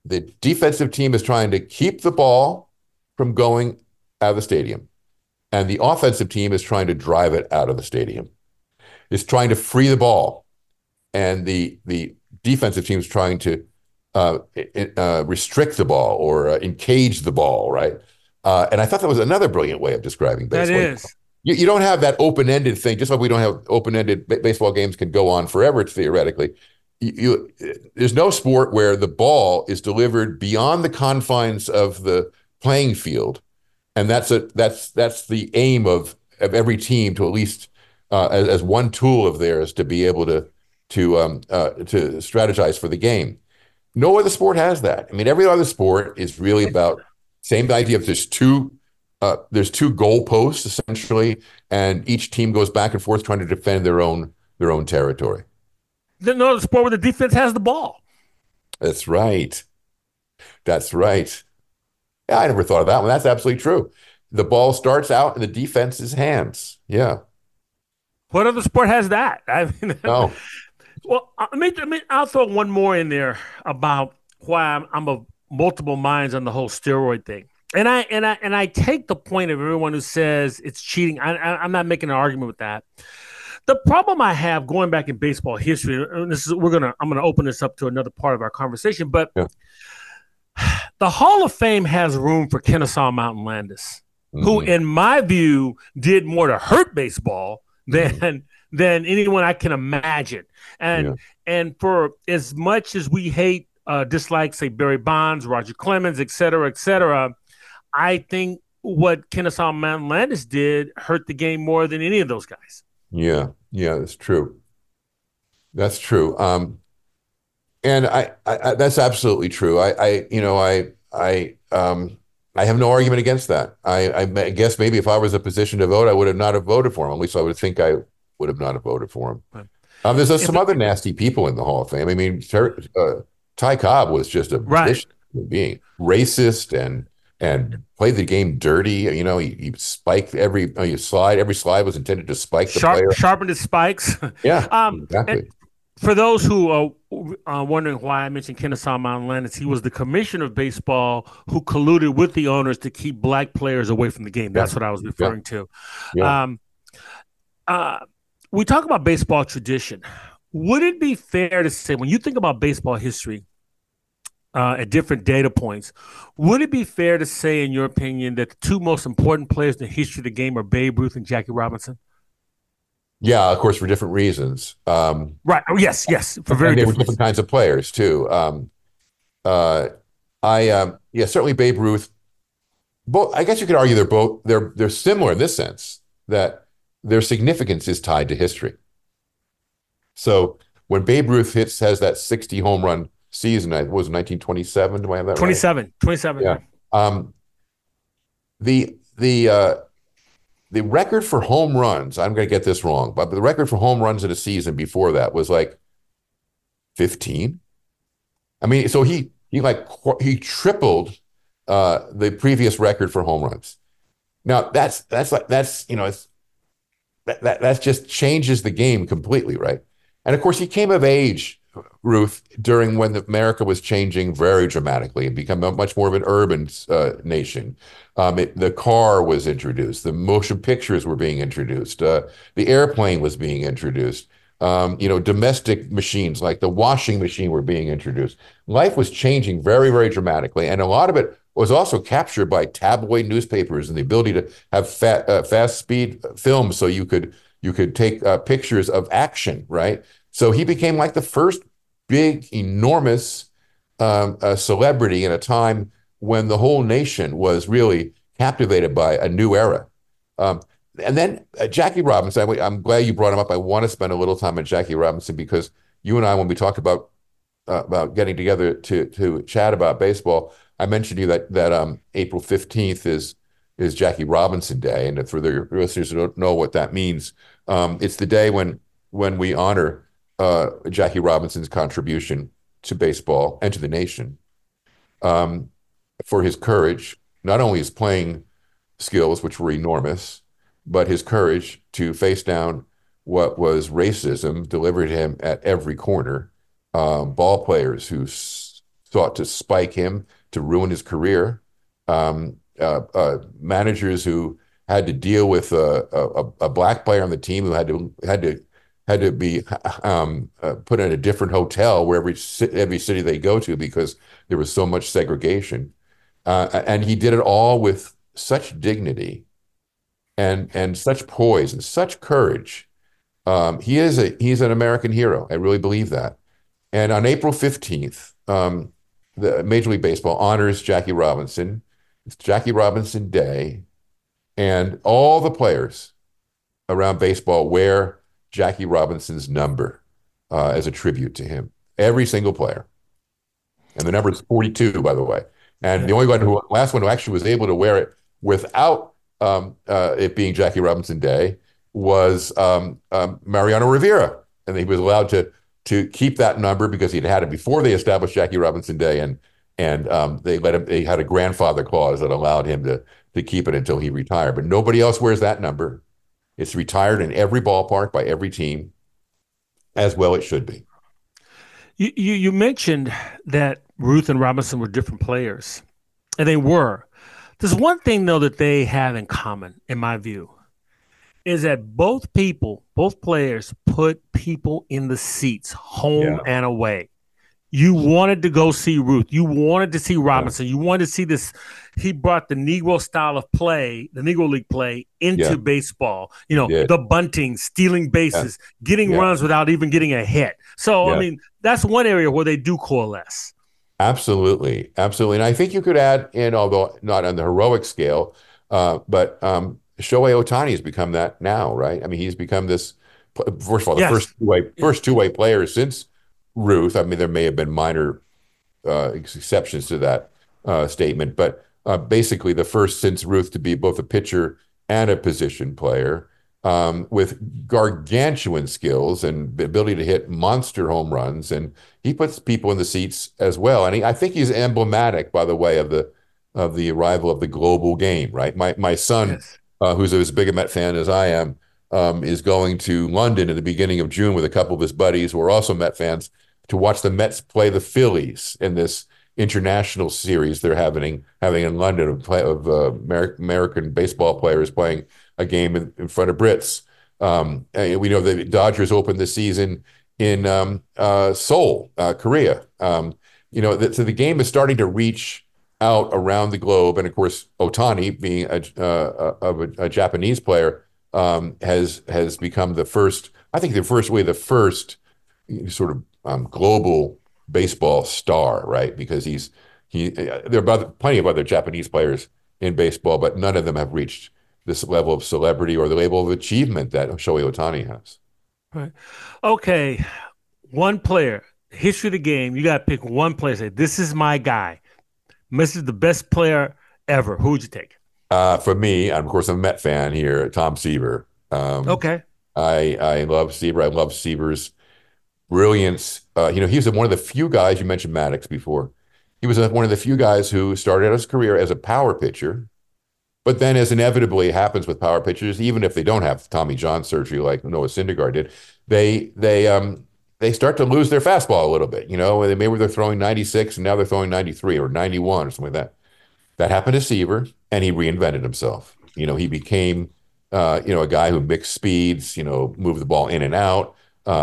the defensive team is trying to keep the ball from going out of the stadium, and the offensive team is trying to drive it out of the stadium. It's trying to free the ball, and the defensive team is trying to restrict the ball or encage the ball, right? And I thought that was another brilliant way of describing That baseball. is. You don't have that open-ended thing, just like we don't have open-ended baseball games can go on forever theoretically. There's no sport where the ball is delivered beyond the confines of the playing field, and that's the aim of every team to at least as one tool of theirs to be able to strategize for the game. No other sport has that. I mean, every other sport is really about same idea of there's two goalposts essentially, and each team goes back and forth trying to defend their own territory. No sport where the defense has the ball. That's right. That's right. Yeah, I never thought of that one. That's absolutely true. The ball starts out in the defense's hands. Yeah. What other sport has that? I mean, No. well, I'll throw one more in there about why I'm of multiple minds on the whole steroid thing. And I take the point of everyone who says it's cheating. I'm not making an argument with that. The problem I have going back in baseball history, and I'm gonna open this up to another part of our conversation, but Yeah. the Hall of Fame has room for Kennesaw Mountain Landis, who, Mhm. in my view, did more to hurt baseball Mhm. than anyone I can imagine. And Yeah. and for as much as we hate dislike, say Barry Bonds, Roger Clemens, et cetera, I think what Kennesaw Mountain Landis did hurt the game more than any of those guys. Yeah. Yeah. That's true. That's true. And that's absolutely true. I have no argument against that. I guess maybe if I was in a position to vote, I would have not have voted for him. At least I would think I would have not have voted for him. Right. There's If some other nasty people in the Hall of Fame. I mean, Ty Cobb was just a right, vicious human being, racist and played the game dirty. He spiked every slide was intended to spike the player. sharpened his spikes. Yeah, And exactly. for those who are wondering why I mentioned Kennesaw Mountain Landis, he was the commissioner of baseball who colluded with the owners to keep black players away from the game. That's Yeah, what I was yeah, referring to. yeah. Um, uh, we talk about baseball tradition. Would it be fair to say, when you think about baseball history at different data points, would it be fair to say, in your opinion, that the two most important players in the history of the game are Babe Ruth and Jackie Robinson? Yeah, of course, for different reasons. Right. Oh, yes, yes, for very And they were different different reasons. kinds of players too. Uh, yeah, certainly Babe Ruth. Both, I guess you could argue they're similar in this sense that their significance is tied to history. So when Babe Ruth has that 60 home run season, I was 1927. Do I have that right? 27, Yeah. right? Um, the record for home runs, I'm going to get this wrong, but the record for home runs in a season before that was like 15. I mean, so he tripled the previous record for home runs. Now that's just changes the game completely, right? And of course, he came of age, Ruth, during when America was changing very dramatically and become much more of an urban nation. The car was introduced, the motion pictures were being introduced, the airplane was being introduced. Domestic machines like the washing machine were being introduced. Life was changing very, very dramatically, and a lot of it was also captured by tabloid newspapers and the ability to have fast speed films, so you could take pictures of action, right? So he became like the first big, enormous celebrity in a time when the whole nation was really captivated by a new era. Um, and then Jackie Robinson, I'm glad you brought him up. I want to spend a little time on Jackie Robinson because you and I, when we talked about getting together to chat about baseball, I mentioned to you that April 15th is Jackie Robinson Day, and for the listeners who don't know what that means, it's the day when we honor Jackie Robinson's contribution to baseball and to the nation, um, for his courage, not only his playing skills, which were enormous, but his courage to face down what was racism delivered to him at every corner. Ball players who sought to spike him to ruin his career. Managers who had to deal with a black player on the team who had to be put in a different hotel where every city they go to because there was so much segregation. And he did it all with such dignity and such poise and such courage. He's an American hero. I really believe that. And on April 15th, the Major League Baseball honors Jackie Robinson. It's Jackie Robinson Day, and all the players around baseball wear Jackie Robinson's number as a tribute to him. Every single player. And the number is 42, by the way. And the only last one who actually was able to wear it without it being Jackie Robinson Day was Mariano Rivera. And he was allowed to keep that number because he'd had it before they established Jackie Robinson Day, and they let him. They had a grandfather clause that allowed him to keep it until he retired. But nobody else wears that number. It's retired in every ballpark by every team, as well it should be. You mentioned that Ruth and Robinson were different players, and they were. There's one thing though that they have in common, in my view, is that both players put people in the seats, home and away. You wanted to go see Ruth. You wanted to see Robinson. You wanted to see this. He brought the Negro style of play, the Negro League play, into baseball. The bunting, stealing bases, getting runs without even getting a hit. So, I mean, that's one area where they do coalesce. Absolutely. Absolutely. And I think you could add in, although not on the heroic scale, but Shohei Ohtani has become that now, right? I mean, he's become this, first of all, the first two-way player since Ruth. I mean, there may have been minor exceptions to that statement, but basically the first since Ruth to be both a pitcher and a position player with gargantuan skills and the ability to hit monster home runs. And he puts people in the seats as well. And I think he's emblematic, by the way, of the arrival of the global game, right? My son, who's as big a Met fan as I am, is going to London in the beginning of June with a couple of his buddies who are also Met fans to watch the Mets play the Phillies in this international series they're having in London of American baseball players playing a game in front of Brits. And we know the Dodgers opened the season in Seoul, Korea. So the game is starting to reach out around the globe, and of course, Ohtani, being a Japanese player, has become the first sort of global baseball star, right? Because there are plenty of other Japanese players in baseball, but none of them have reached this level of celebrity or the level of achievement that Shohei Ohtani has. Right. Okay. One player, history of the game, you got to pick one player. Say, this is my guy. This is the best player ever. Who would you take? For me, of course, I'm a Met fan here, Tom Seaver. Okay. I love Seaver. I love Seaver's brilliance. He was one of the few guys, you mentioned Maddox before. He was one of the few guys who started out his career as a power pitcher, but then, as inevitably happens with power pitchers, even if they don't have Tommy John surgery like Noah Syndergaard did, they start to lose their fastball a little bit. Maybe they're throwing 96 and now they're throwing 93 or 91 or something like that. That happened to Seaver, and he reinvented himself. He became a guy who mixed speeds, moved the ball in and out.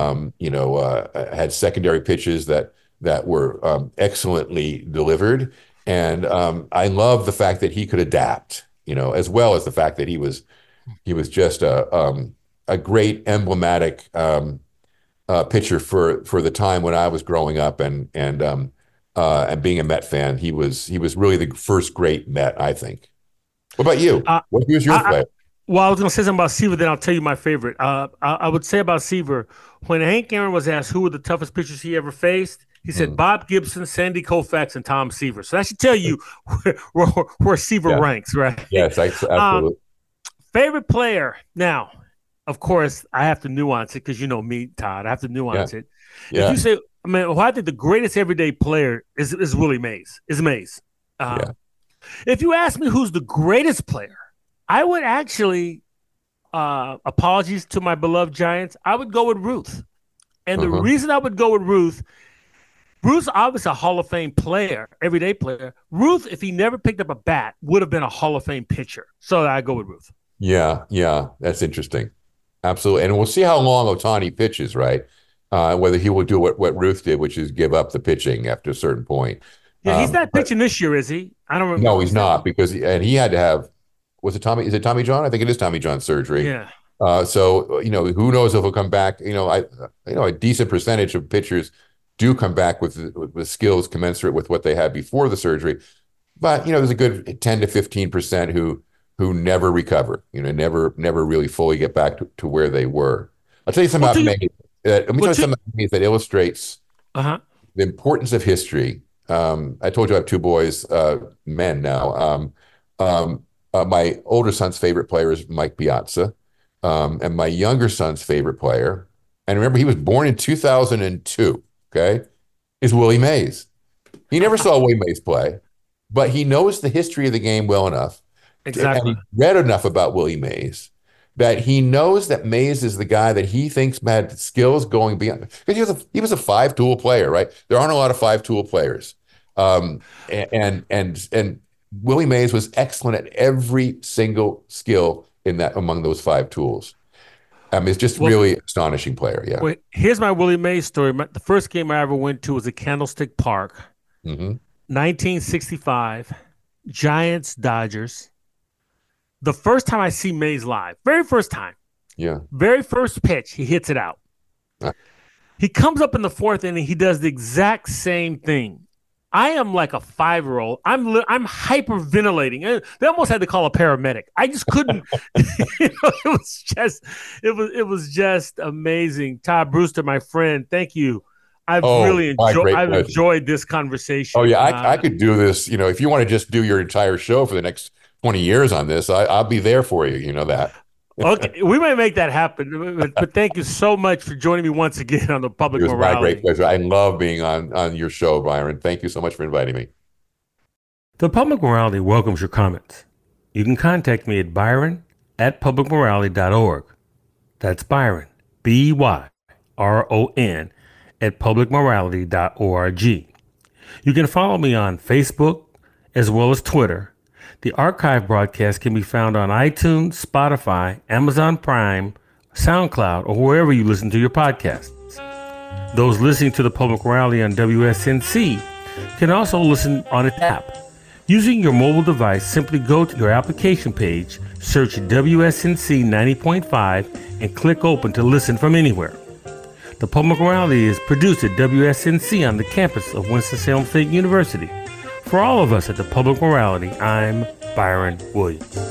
Had secondary pitches that were excellently delivered, and I love the fact that he could adapt. As well as the fact that he was just a great emblematic pitcher for the time when I was growing up and being a Met fan. He was really the first great Met, I think. What about you? Who's your player? Well, I was going to say something about Seaver, then I'll tell you my favorite. I would say about Seaver, when Hank Aaron was asked who were the toughest pitchers he ever faced, he said Bob Gibson, Sandy Koufax, and Tom Seaver. So that should tell you where Seaver ranks, right? Yes, absolutely. Favorite player. Now, of course, I have to nuance it because you know me, Todd. I have to nuance it. Yeah. If you say, I think the greatest everyday player is Willie Mays. Is Mays. If you ask me who's the greatest player, I would actually, apologies to my beloved Giants, I would go with Ruth. And the reason I would go with Ruth Ruth's obviously a Hall of Fame player, everyday player. Ruth, if he never picked up a bat, would have been a Hall of Fame pitcher. So I go with Ruth. Yeah, that's interesting. Absolutely. And we'll see how long Ohtani pitches, right? Whether he will do what Ruth did, which is give up the pitching after a certain point. Yeah, he's not pitching this year, is he? I don't remember. No, he's not, because he had to have, is it Tommy John? I think it is Tommy John surgery. Yeah. So, who knows if he'll come back. A decent percentage of pitchers do come back with skills commensurate with what they had before the surgery. But, there's a good 10 to 15% who never recover, never really fully get back to where they were. I'll tell you something about Mays. Let me tell you something about Mays that illustrates the importance of history. I told you I have two boys, men now. My older son's favorite player is Mike Piazza. And my younger son's favorite player, and remember, he was born in 2002, okay, is Willie Mays. He never saw Willie Mays play, but he knows the history of the game well enough. Exactly. And he read enough about Willie Mays that he knows that Mays is the guy that he thinks had skills going beyond. Because he was a five-tool player, right? There aren't a lot of five-tool players. And Willie Mays was excellent at every single skill among those five tools. It's just really astonishing player. Yeah. Well, here's my Willie Mays story. The first game I ever went to was at Candlestick Park, 1965, Giants, Dodgers. The first time I see Mays live, very first time. Yeah. Very first pitch, he hits it out. He comes up in the fourth inning. He does the exact same thing. I am like a 5-year-old. I'm hyperventilating. They almost had to call a paramedic. I just couldn't. It was just amazing. Todd Brewster, my friend, thank you. I've enjoyed this conversation. Oh yeah, I could do this. If you want to just do your entire show for the next 20 years on this, I'll be there for you. You know that. Okay, we may make that happen, but thank you so much for joining me once again on the Public Morality. It was my great pleasure. I love being on your show, Byron. Thank you so much for inviting me. The Public Morality welcomes your comments. You can contact me at byron@publicmorality.org. That's Byron, BYRON, @publicmorality.org. You can follow me on Facebook as well as Twitter. The archive broadcast can be found on iTunes, Spotify, Amazon Prime, SoundCloud, or wherever you listen to your podcasts. Those listening to the Public Morality on WSNC can also listen on its app. Using your mobile device, simply go to your application page, search WSNC 90.5, and click open to listen from anywhere. The Public Morality is produced at WSNC on the campus of Winston-Salem State University. For all of us at the Public Morality, I'm Byron Williams.